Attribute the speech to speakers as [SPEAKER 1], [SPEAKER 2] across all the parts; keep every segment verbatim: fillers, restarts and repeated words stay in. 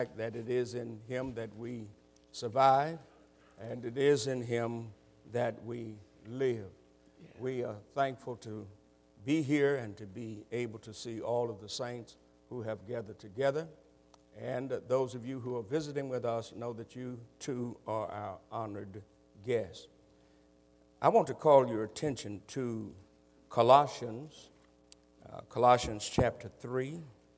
[SPEAKER 1] that it is in him that we survive, and it is in him that we live. We are thankful to be here and to be able to see all of the saints who have gathered together. And those of you who are visiting with us know that you too are our honored guests. I want to call your attention to Colossians, uh, Colossians chapter three.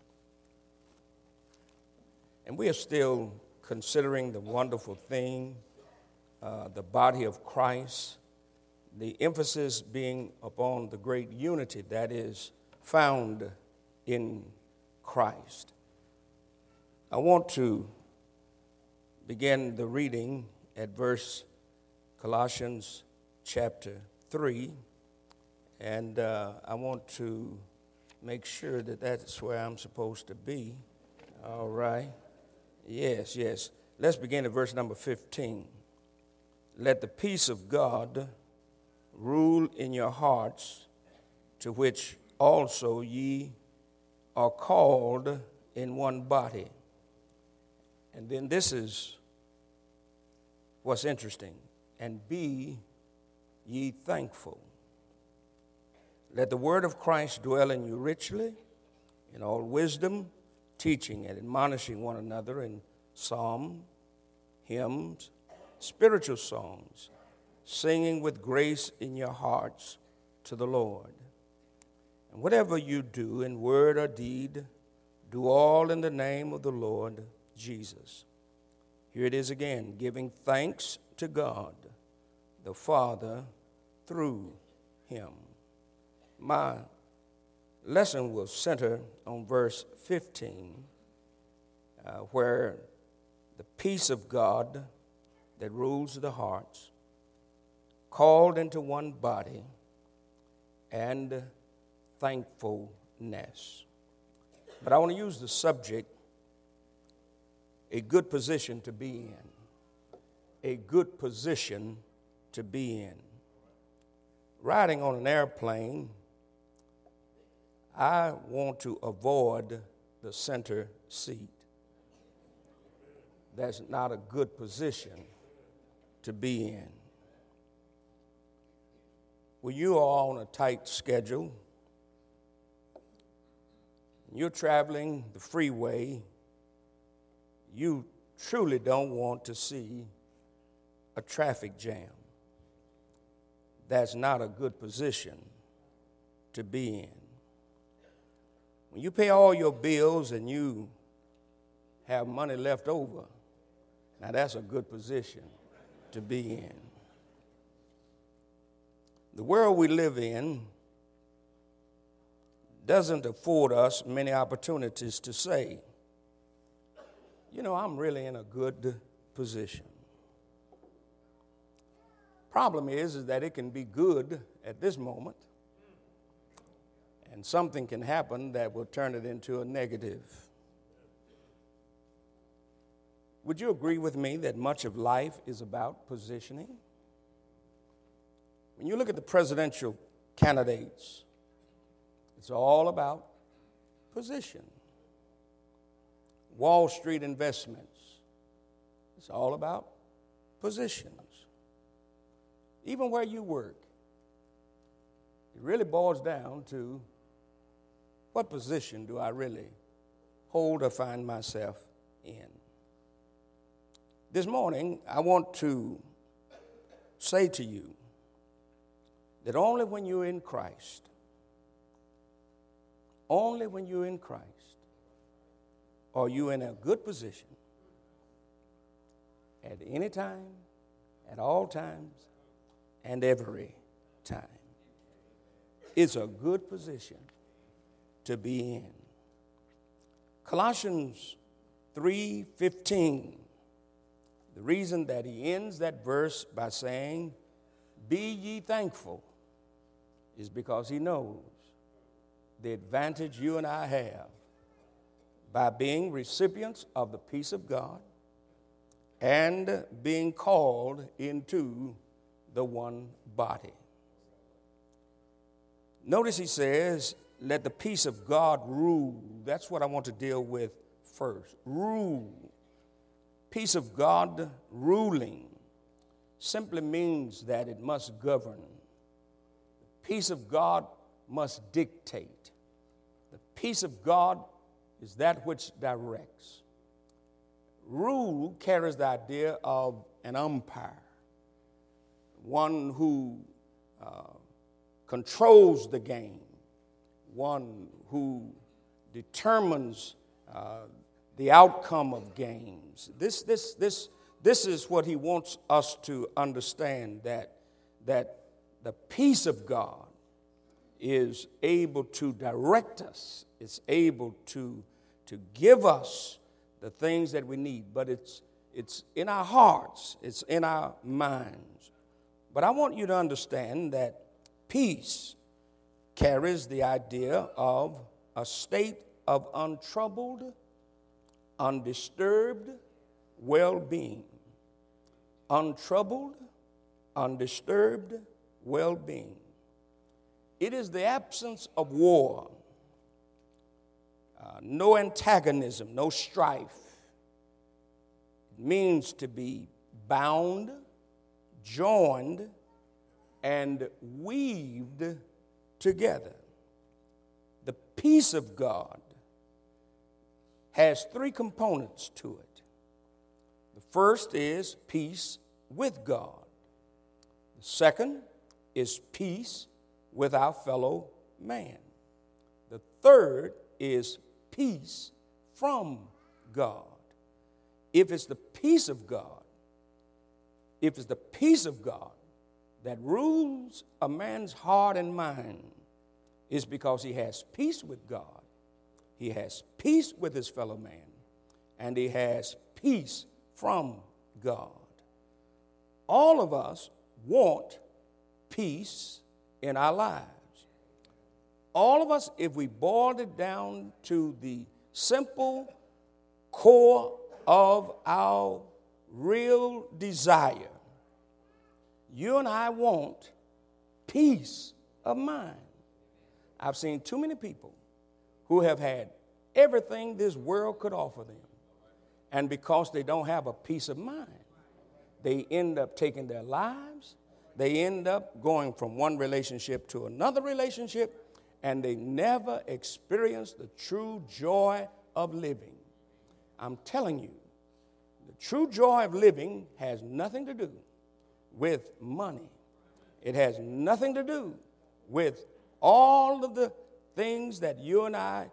[SPEAKER 1] And we are still considering the wonderful thing, uh, the body of Christ, the emphasis being upon the great unity that is found in Christ. I want to begin the reading at verse Colossians chapter three, and uh, I want to make sure that that's where I'm supposed to be. All right. Yes, yes. Let's begin at verse number fifteen. Let the peace of God rule in your hearts, to which also ye are called in one body. And then this is what's interesting. And be ye thankful. Let the word of Christ dwell in you richly, in all wisdom, teaching and admonishing one another in psalm, hymns, spiritual songs, singing with grace in your hearts to the Lord. And whatever you do in word or deed, do all in the name of the Lord Jesus. Here it is again, giving thanks to God, the Father, through him. My lesson will center on verse fifteen, uh, where the peace of God that rules the hearts, called into one body, and thankfulness. But I want to use the subject, a good position to be in. A good position to be in. Riding on an airplane, I want to avoid the center seat. That's not a good position to be in. When you are on a tight schedule, you're traveling the freeway, you truly don't want to see a traffic jam. That's not a good position to be in. When you pay all your bills and you have money left over, now that's a good position to be in. The world we live in doesn't afford us many opportunities to say, you know, I'm really in a good position. Problem is, is that it can be good at this moment, and something can happen that will turn it into a negative. Would you agree with me that much of life is about positioning? When you look at the presidential candidates, it's all about position. Wall Street investments, it's all about positions. Even where you work, it really boils down to what position do I really hold or find myself in? This morning, I want to say to you that only when you're in Christ, only when you're in Christ, are you in a good position at any time, at all times, and every time. It's a good position to be in. Colossians three fifteen, the reason that he ends that verse by saying, be ye thankful, is because he knows the advantage you and I have by being recipients of the peace of God and being called into the one body. Notice he says, let the peace of God rule. That's what I want to deal with first. Rule peace of God ruling simply means that it must govern. The peace of God must dictate. The peace of God is that which directs. Rule carries the idea of an umpire, one who uh, controls the game, one who determines uh, the outcome of games. This, this, this, this is what he wants us to understand, that, that the peace of God is able to direct us. It's able to, to give us the things that we need, but it's, it's in our hearts. It's in our minds. But I want you to understand that peace carries the idea of a state of untroubled, undisturbed well-being. Untroubled, undisturbed well-being. It is the absence of war, uh, no antagonism, no strife. It means to be bound, joined, and weaved together. The peace of God has three components to it. The first is peace with God. The second is peace with our fellow man. The third is peace from God. If it's the peace of God, if it's the peace of God that rules a man's heart and mind, it's because he has peace with God, he has peace with his fellow man, and he has peace from God. All of us want peace in our lives. All of us, if we boiled it down to the simple core of our real desire, you and I want peace of mind. I've seen too many people who have had everything this world could offer them, and because they don't have a peace of mind, they end up taking their lives. They end up going from one relationship to another relationship, and they never experience the true joy of living. I'm telling you, the true joy of living has nothing to do with money. It has nothing to do with all of the things that you and I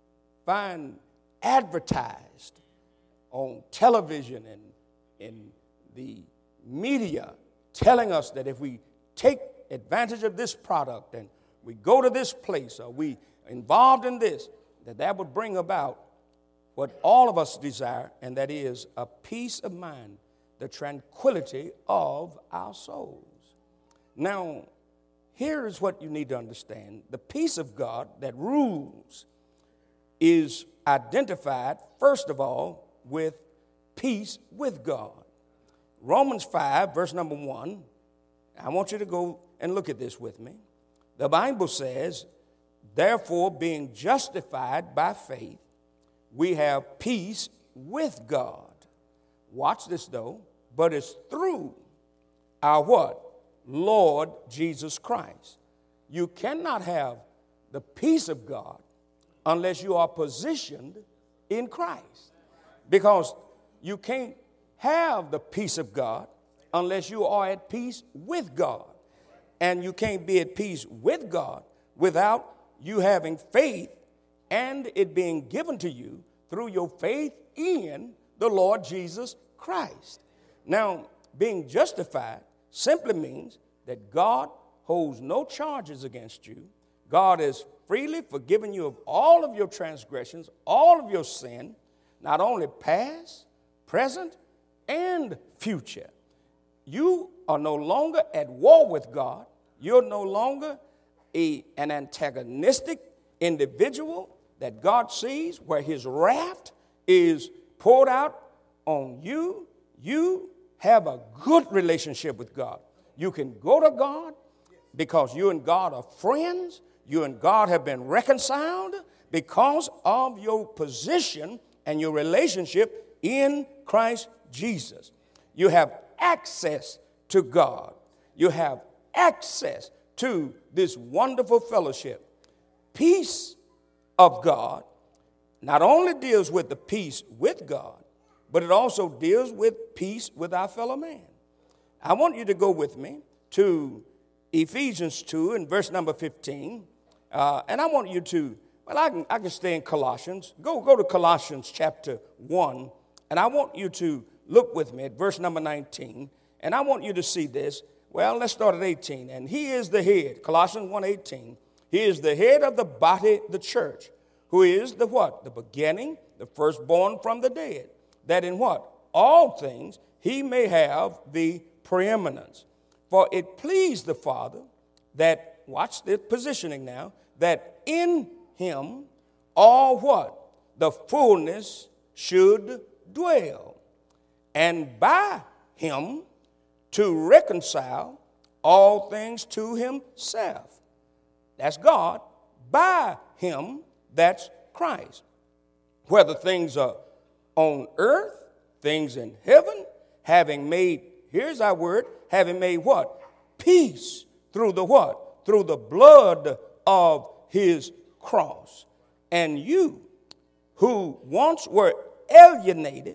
[SPEAKER 1] find advertised on television and in the media, telling us that if we take advantage of this product and we go to this place or we involved in this, that that would bring about what all of us desire, and that is a peace of mind, the tranquility of our souls. Now, here is what you need to understand. The peace of God that rules is identified, first of all, with peace with God. Romans five, verse number one, I want you to go and look at this with me. The Bible says, therefore, being justified by faith, we have peace with God. Watch this, though. But it's through our what? Lord Jesus Christ. You cannot have the peace of God unless you are positioned in Christ. Because you can't have the peace of God unless you are at peace with God. And you can't be at peace with God without you having faith and it being given to you through your faith in the Lord Jesus Christ. Now, being justified simply means that God holds no charges against you. God has freely forgiven you of all of your transgressions, all of your sin, not only past, present, and future. You are no longer at war with God. You're no longer a, an antagonistic individual that God sees, where his wrath is poured out on you. You have a good relationship with God. You can go to God because you and God are friends. You and God have been reconciled because of your position and your relationship in Christ Jesus. You have access to God. You have access to this wonderful fellowship. Peace of God not only deals with the peace with God, but it also deals with peace with our fellow man. I want you to go with me to Ephesians two and verse number fifteen. Uh, and I want you to, well, I can, I can stay in Colossians. Go, go to Colossians chapter one. And I want you to look with me at verse number nineteen. And I want you to see this. Well, let's start at eighteen. And he is the head, Colossians one eighteen. He is the head of the body, the church, who is the what? The beginning, the firstborn from the dead. That in what? All things he may have the preeminence. For it pleased the Father that, watch this positioning now, that in him all what? The fullness should dwell. And by him to reconcile all things to himself. That's God. By him, that's Christ. Whether things are on earth, things in heaven, having made, here's our word, having made what? Peace through the what? Through the blood of his cross. And you, who once were alienated,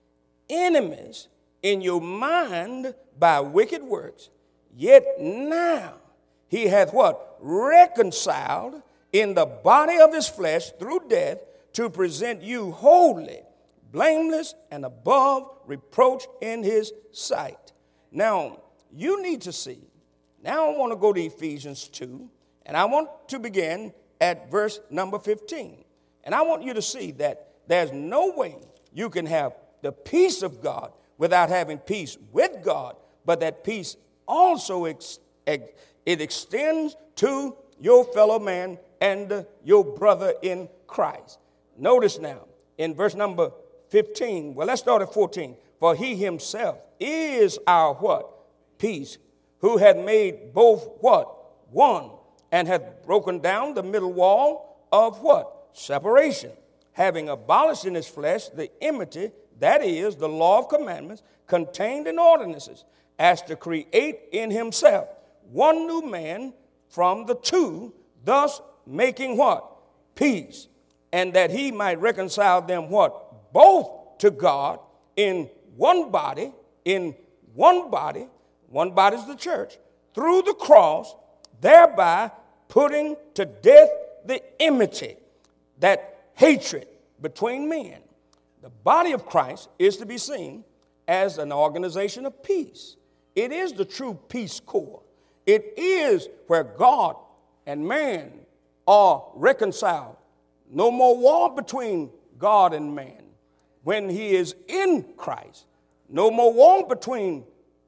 [SPEAKER 1] enemies in your mind by wicked works, yet now he hath what? Reconciled in the body of his flesh through death to present you holy, blameless, and above reproach in his sight. Now, you need to see. Now I want to go to Ephesians two, and I want to begin at verse number fifteen. And I want you to see that there's no way you can have the peace of God without having peace with God, but that peace also ex- ex- it extends to your fellow man and uh, your brother in Christ. Notice now, in verse number fifteen, well, let's start at fourteen. For he himself is our what? Peace, who had made both what? One, and hath broken down the middle wall of what? Separation, having abolished in his flesh the enmity, that is, the law of commandments contained in ordinances, as to create in himself one new man from the two, thus making what? Peace. And that he might reconcile them what? Both to God in one body, in one body, one body is the church, through the cross, thereby putting to death the enmity, that hatred between men. The body of Christ is to be seen as an organization of peace. It is the true peace corps. It is where God and man are reconciled. No more war between God and man. When he is in Christ, no more war between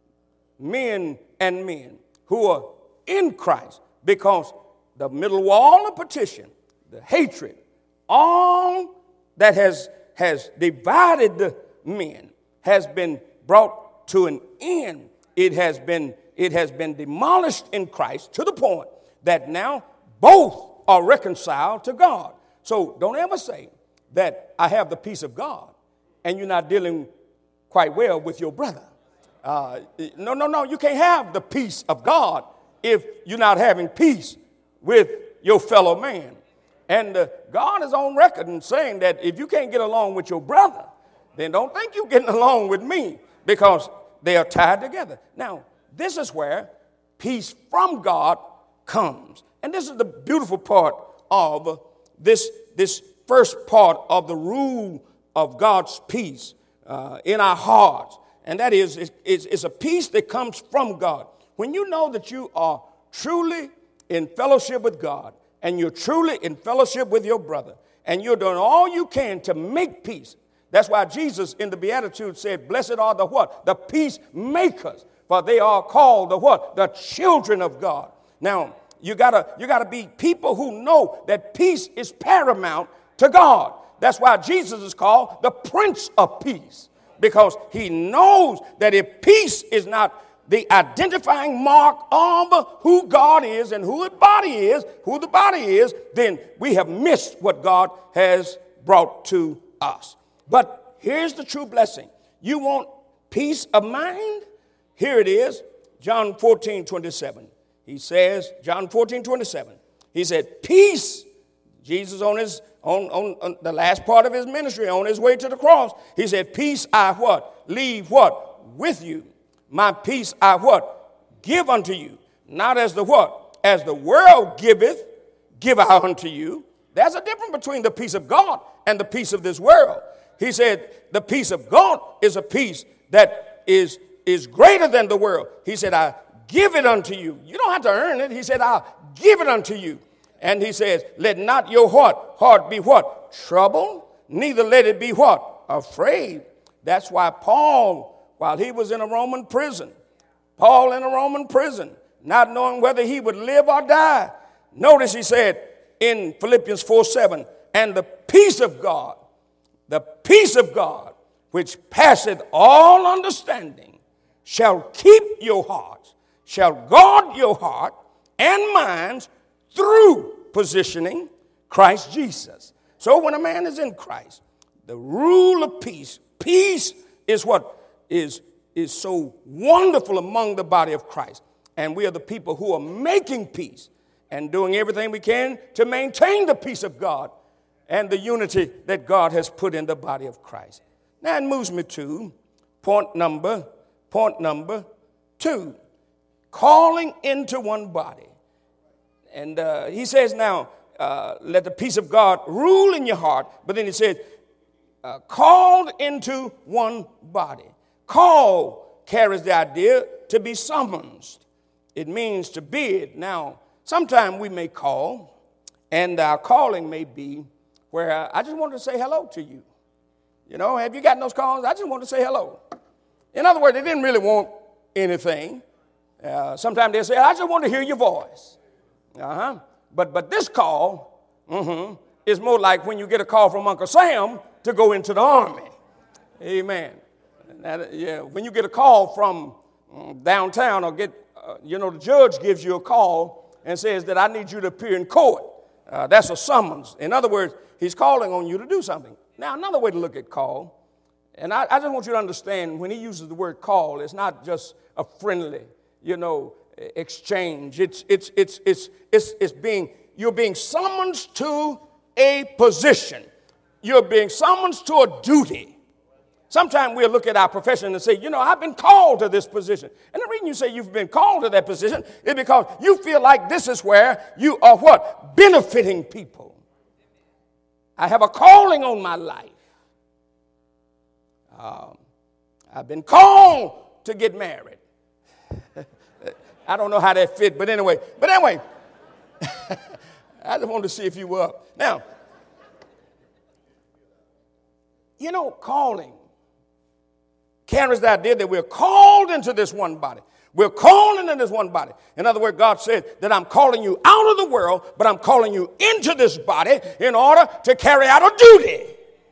[SPEAKER 1] men and men who are in Christ, because the middle wall of partition, the hatred, all that has, has divided the men has been brought to an end. It has been, it has been demolished in Christ to the point that now both are reconciled to God. So don't ever say that I have the peace of God and you're not dealing quite well with your brother. Uh, no, no, no, you can't have the peace of God if you're not having peace with your fellow man. And uh, God is on record in saying that if you can't get along with your brother, then don't think you're getting along with me, because they are tied together. Now, this is where peace from God comes. And this is the beautiful part of this, this first part of the rule of God's peace uh, in our hearts. And that is, it's, it's a peace that comes from God. When you know that you are truly in fellowship with God, and you're truly in fellowship with your brother, and you're doing all you can to make peace. That's why Jesus in the Beatitudes said, blessed are the what? The peacemakers, for they are called the what? The children of God. Now, you gotta, you gotta be people who know that peace is paramount to God. That's why Jesus is called the Prince of Peace, because he knows that if peace is not the identifying mark of who God is and who the body is, who the body is, then we have missed what God has brought to us. But here's the true blessing. You want peace of mind? Here it is, John fourteen twenty-seven. He says, John fourteen twenty-seven, he said, peace. Jesus on his on, on, on the last part of his ministry, on his way to the cross, he said, peace I what? Leave what? With you. My peace I what? Give unto you. Not as the what? As the world giveth, give I unto you. There's a difference between the peace of God and the peace of this world. He said, the peace of God is a peace that is, is greater than the world. He said, I give it unto you. You don't have to earn it. He said, I'll give it unto you. And he says, let not your heart, heart be what? Troubled, neither let it be what? Afraid. That's why Paul, while he was in a Roman prison, Paul in a Roman prison, not knowing whether he would live or die. Notice he said in Philippians four seven, and the peace of God, the peace of God, which passeth all understanding, shall keep your hearts, shall guard your heart and minds through positioning Christ Jesus. So when a man is in Christ, the rule of peace, peace is what is, is so wonderful among the body of Christ. And we are the people who are making peace and doing everything we can to maintain the peace of God and the unity that God has put in the body of Christ. Now it moves me to point number, point number two, calling into one body. And uh, he says now, uh, let the peace of God rule in your heart. But then he says, uh, called into one body. Call carries the idea to be summoned. It means to bid. Now, sometimes we may call, and our calling may be where uh, I just want to say hello to you. You know, have you gotten those calls? I just want to say hello. In other words, they didn't really want anything. Uh, sometimes they say, I just want to hear your voice. Uh-huh. But but this call mm-hmm, is more like when you get a call from Uncle Sam to go into the army. Amen. That, yeah, when you get a call from um, downtown or get, uh, you know, the judge gives you a call and says that I need you to appear in court. Uh, that's a summons. In other words, he's calling on you to do something. Now, another way to look at call, and I, I just want you to understand when he uses the word call, it's not just a friendly, you know, exchange. It's it's it's it's it's it's being you're being summoned to a position. You're being summoned to a duty. Sometimes we'll look at our profession and say, you know, I've been called to this position. And the reason you say you've been called to that position is because you feel like this is where you are what? Benefiting people. I have a calling on my life. Um, I've been called to get married. I don't know how that fit, but anyway. But anyway, I just wanted to see if you were up. Now, you know, calling carries the idea that we're called into this one body. We're called into this one body. In other words, God said that I'm calling you out of the world, but I'm calling you into this body in order to carry out a duty.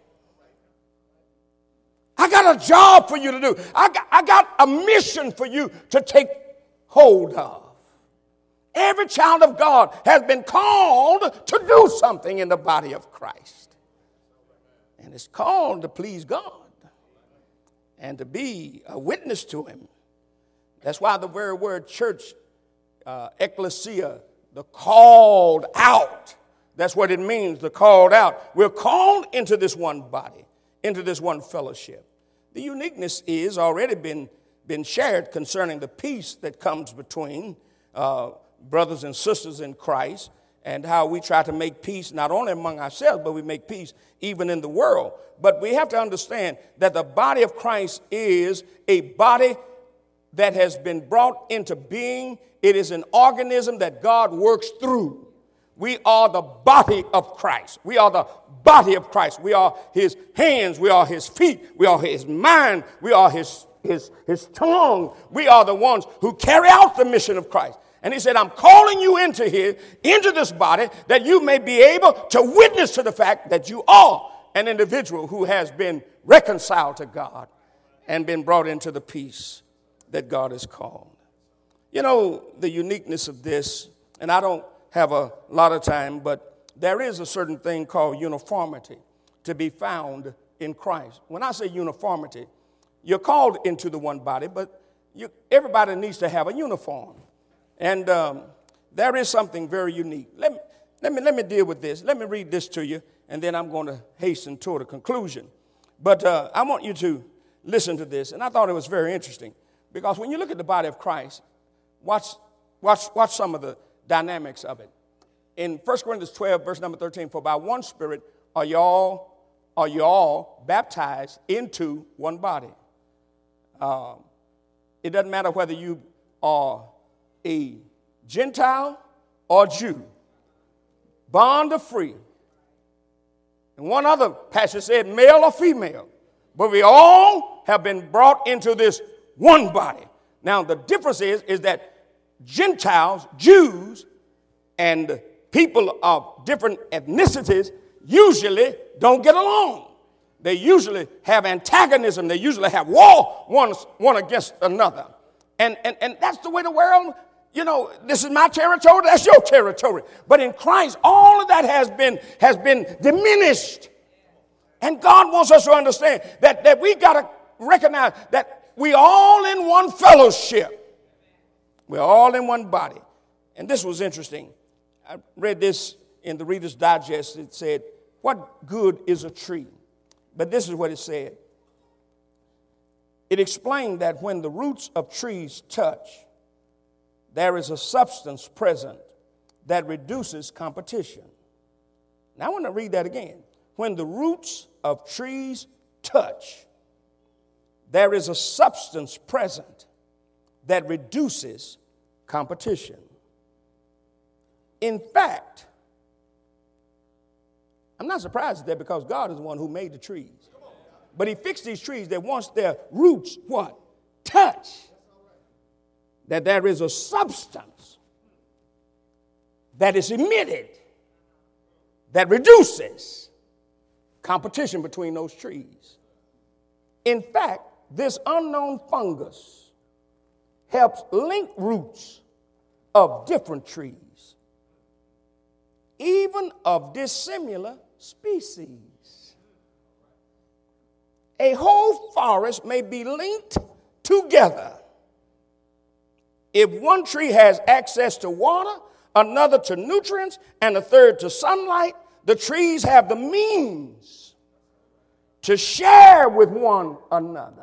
[SPEAKER 1] I got a job for you to do. I got, I got a mission for you to take hold of. Every child of God has been called to do something in the body of Christ. And it's called to please God and to be a witness to him. That's why the very word church, uh, ecclesia, the called out, that's what it means, the called out. We're called into this one body, into this one fellowship. The uniqueness is already been, been shared concerning the peace that comes between uh, brothers and sisters in Christ, and how we try to make peace not only among ourselves, but we make peace even in the world. But we have to understand that the body of Christ is a body that has been brought into being. It is an organism that God works through. We are the body of Christ. We are the body of Christ. We are his hands. We are his feet. We are his mind. We are his, his, his tongue. We are the ones who carry out the mission of Christ. And he said, I'm calling you into here, into this body, that you may be able to witness to the fact that you are an individual who has been reconciled to God and been brought into the peace that God has called. You know, the uniqueness of this, and I don't have a lot of time, but there is a certain thing called uniformity to be found in Christ. When I say uniformity, You're called into the one body, but you, everybody needs to have a uniform. And um, there is something very unique. Let me, let me, let me deal with this. Let me read this to you, and then I'm going to hasten toward a conclusion. But uh, I want you to listen to this. And I thought it was very interesting, because when you look at the body of Christ, watch, watch, watch some of the dynamics of it. In First Corinthians twelve, verse number thirteen, for by one Spirit are you all, are you all baptized into one body. Um, it doesn't matter whether you are a Gentile or Jew, bond or free. And one other passage said male or female, but we all have been brought into this one body. Now the difference is, is that Gentiles, Jews, and people of different ethnicities usually don't get along. They usually have antagonism. They usually have war one, one against another. And, and, and that's the way the world, you know, this is my territory, that's your territory. But in Christ, all of that has been, has been diminished. And God wants us to understand that, that we got to recognize that we all in one fellowship. We're all in one body. And this was interesting. I read this in the Reader's Digest. It said, what good is a tree? But this is what it said. It explained that when the roots of trees touch, there is a substance present that reduces competition. Now I want to read that again. When the roots of trees touch, there is a substance present that reduces competition. In fact, I'm not surprised at that, because God is the one who made the trees. But he fixed these trees that once their roots, what? Touch. That there is a substance that is emitted that reduces competition between those trees. In fact, this unknown fungus helps link roots of different trees, even of dissimilar species. A whole forest may be linked together if one tree has access to water, another to nutrients, and a third to sunlight. The trees have the means to share with one another.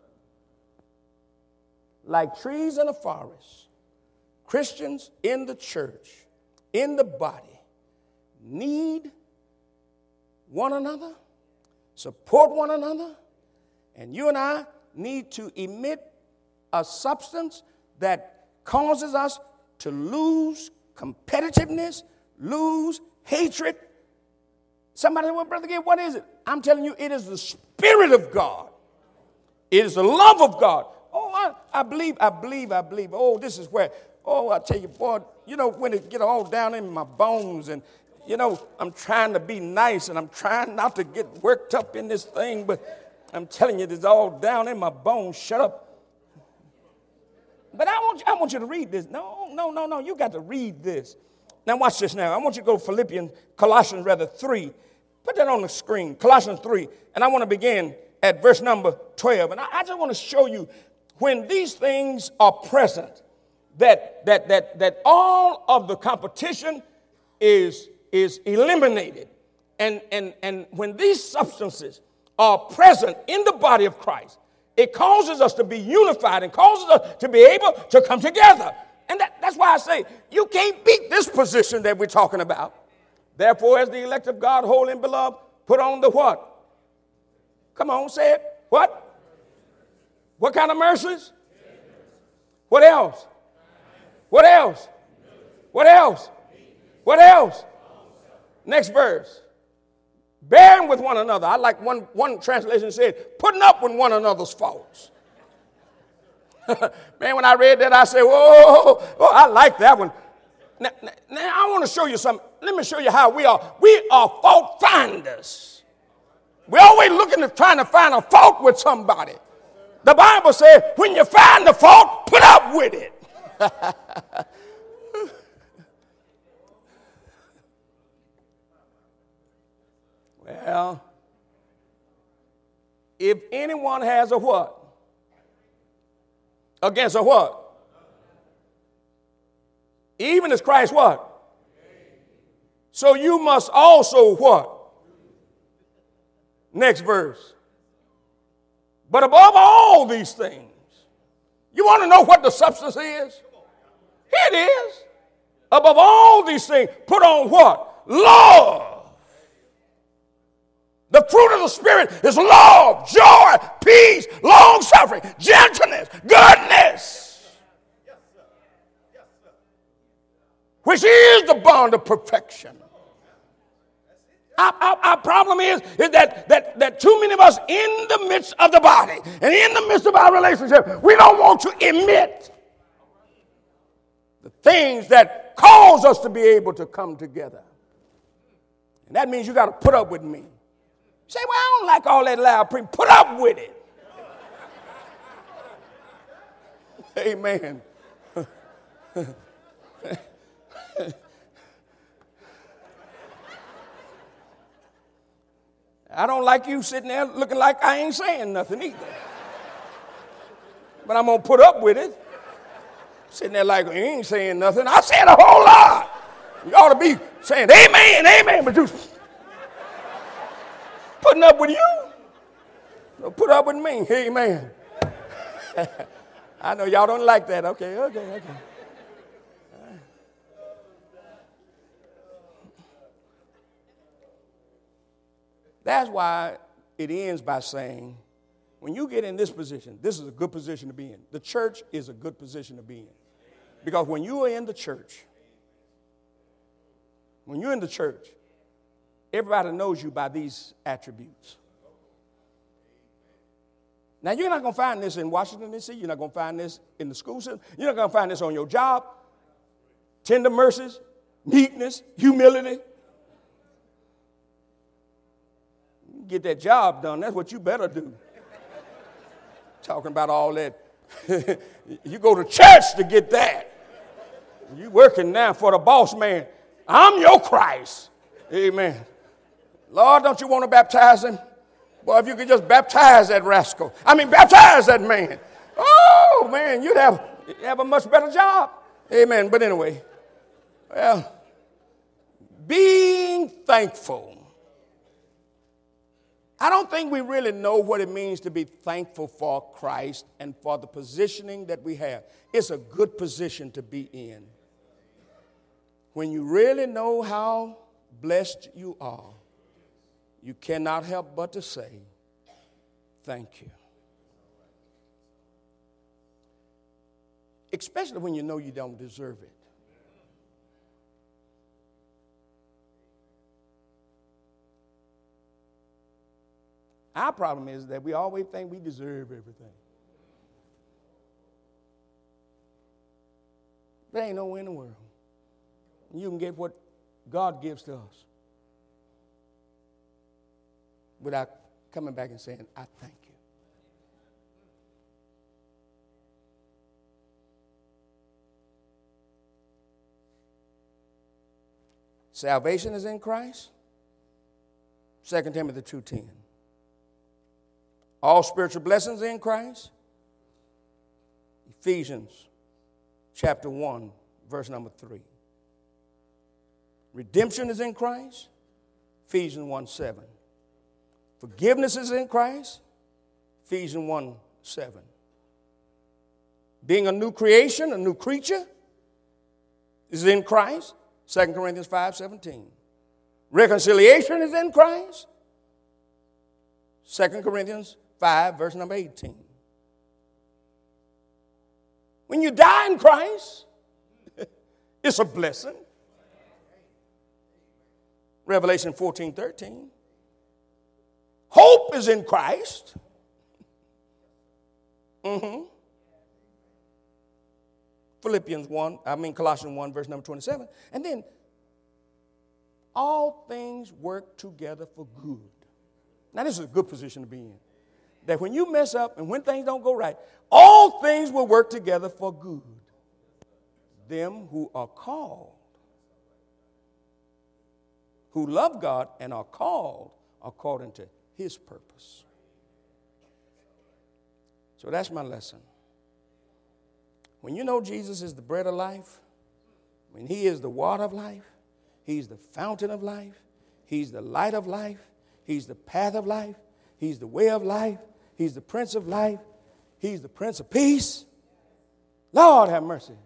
[SPEAKER 1] Like trees in a forest, Christians in the church, in the body, need one another, support one another, and you and I need to emit a substance that causes us to lose competitiveness, lose hatred. Somebody said, well, Brother Gabe, what is it? I'm telling you, it is the Spirit of God. It is the love of God. Oh, I, I believe, I believe, I believe. Oh, this is where, oh, I tell you, boy, you know, when it get all down in my bones, and you know, I'm trying to be nice, and I'm trying not to get worked up in this thing, but I'm telling you, it's all down in my bones. Shut up. But I want you, I want you to read this. No, no, no, no. You got to read this. Now watch this now. I want you to go to Philippians, Colossians rather, three. Put that on the screen, Colossians three. And I want to begin at verse number twelve. And I, I just want to show you when these things are present, that, that, that, that all of the competition is is eliminated. And, and, and when these substances are present in the body of Christ, it causes us to be unified and causes us to be able to come together. And that, that's why I say you can't beat this position that we're talking about. Therefore, as the elect of God, holy and beloved, put on the what? Come on, say it. What? What kind of mercies? What else? What else? What else? What else? Next verse. Bearing with one another. I like one, one translation said, putting up with one another's faults. Man, when I read that, I said, whoa, oh, I like that one. Now, now, now I want to show you something. Let me show you how we are. We are fault finders. We're always looking to trying to find a fault with somebody. The Bible says, when you find the fault, put up with it. Well, if anyone has a what? against a what? Even as Christ what? So you must also what? Next verse. But above all these things, you want to know what the substance is? Here it is. Above all these things, put on what? Love. The fruit of the Spirit is love, joy, peace, long-suffering, gentleness, goodness, which is the bond of perfection. Our, our, our problem is, is that, that, that too many of us in the midst of the body and in the midst of our relationship, we don't want to admit the things that cause us to be able to come together. And that means you got to put up with me. You say, well, I don't like all that loud preaching. Put up with it. Amen. I don't like you sitting there looking like I ain't saying nothing either. But I'm going to put up with it. Sitting there like, you ain't saying nothing. I said a whole lot. You ought to be saying, amen, amen. But you putting up with you. Don't put up with me. Amen. I know y'all don't like that. Okay, okay, okay. That's why it ends by saying, when you get in this position, this is a good position to be in. The church is a good position to be in. Because when you are in the church, when you're in the church, everybody knows you by these attributes. Now, you're not going to find this in Washington, D C You're not going to find this in the school system. You're not going to find this on your job. Tender mercies, meekness, humility. Get that job done. That's what you better do. Talking about all that. You go to church to get that. You working now for the boss man. I'm your Christ. Amen. Lord, don't you want to baptize him? Well, if you could just baptize that rascal. I mean, baptize that man. Oh, man, you'd have, you'd have a much better job. Amen. But anyway, well, being thankful. I don't think we really know what it means to be thankful for Christ and for the positioning that we have. It's a good position to be in. When you really know how blessed you are, you cannot help but to say, thank you. Especially when you know you don't deserve it. Our problem is that we always think we deserve everything. There ain't no way in the world you can get what God gives to us without coming back and saying, I thank you. Salvation is in Christ. Second Timothy two ten. All spiritual blessings in Christ. Ephesians chapter one, verse number three. Redemption is in Christ. Ephesians one seven. Forgiveness is in Christ. Ephesians one seven. Being a new creation, a new creature, is in Christ. Second Corinthians five seventeen. Reconciliation is in Christ. Second Corinthians five, verse number eighteen. When you die in Christ, it's a blessing. Revelation fourteen thirteen. Hope is in Christ. Mm-hmm. Philippians one, I mean Colossians one, verse number twenty-seven. And then, all things work together for good. Now, this is a good position to be in. That when you mess up and when things don't go right, all things will work together for good. Them who are called, who love God and are called according to his purpose. So that's my lesson. When you know Jesus is the bread of life, when he is the water of life, he's the fountain of life, he's the light of life, he's the path of life, he's the way of life, he's the prince of life, he's the prince of peace. Lord have mercy.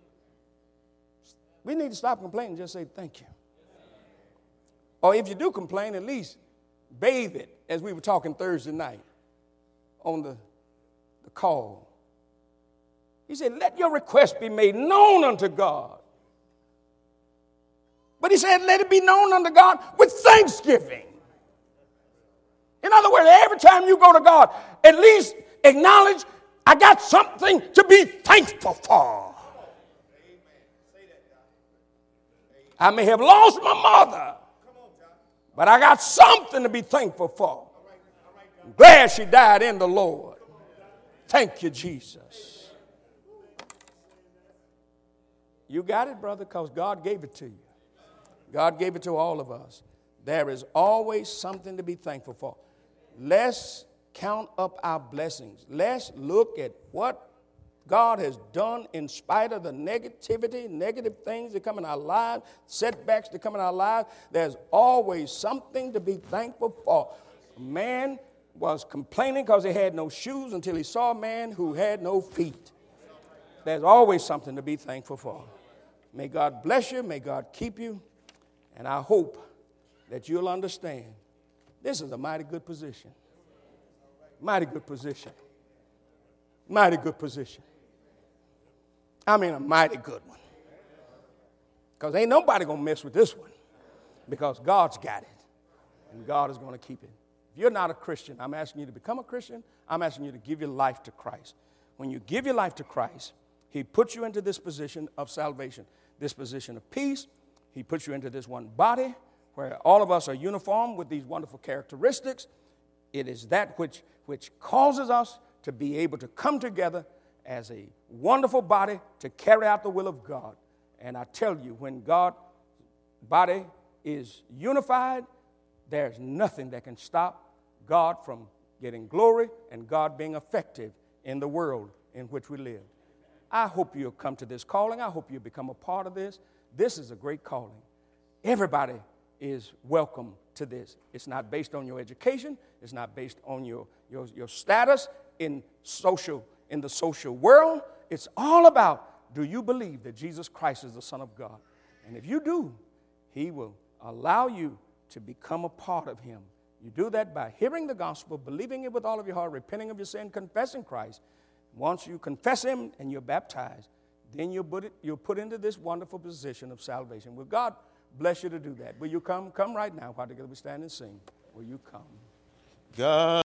[SPEAKER 1] We need to stop complaining and just say thank you. Or if you do complain, at least bathe it, as we were talking Thursday night on the, the call. He said, let your request be made known unto God. But he said, let it be known unto God with thanksgiving. In other words, every time you go to God, at least acknowledge, I got something to be thankful for. I may have lost my mother, but I got something to be thankful for. I'm glad she died in the Lord. Thank you, Jesus. You got it, brother, because God gave it to you. God gave it to all of us. There is always something to be thankful for. Let's count up our blessings. Let's look at what God has done in spite of the negativity, negative things that come in our lives, setbacks that come in our lives. There's always something to be thankful for. A man was complaining because he had no shoes until he saw a man who had no feet. There's always something to be thankful for. May God bless you. May God keep you. And I hope that you'll understand this is a mighty good position. Mighty good position. Mighty good position. I mean a mighty good one. Because ain't nobody going to mess with this one. Because God's got it. And God is going to keep it. If you're not a Christian, I'm asking you to become a Christian. I'm asking you to give your life to Christ. When you give your life to Christ, he puts you into this position of salvation, this position of peace. He puts you into this one body where all of us are uniform with these wonderful characteristics. It is that which, which causes us to be able to come together as a wonderful body to carry out the will of God. And I tell you, when God's body is unified, there's nothing that can stop God from getting glory and God being effective in the world in which we live. I hope you'll come to this calling. I hope you'll become a part of this. This is a great calling. Everybody is welcome to this. It's not based on your education. It's not based on your, your, your status in social, in the social world. It's all about, do you believe that Jesus Christ is the Son of God? And if you do, he will allow you to become a part of him. You do that by hearing the gospel, believing it with all of your heart, repenting of your sin, confessing Christ. Once you confess him and you're baptized, then you'll put, it, you'll put into this wonderful position of salvation. Will God bless you to do that? Will you come? Come right now while together we stand and sing. Will you come?
[SPEAKER 2] God.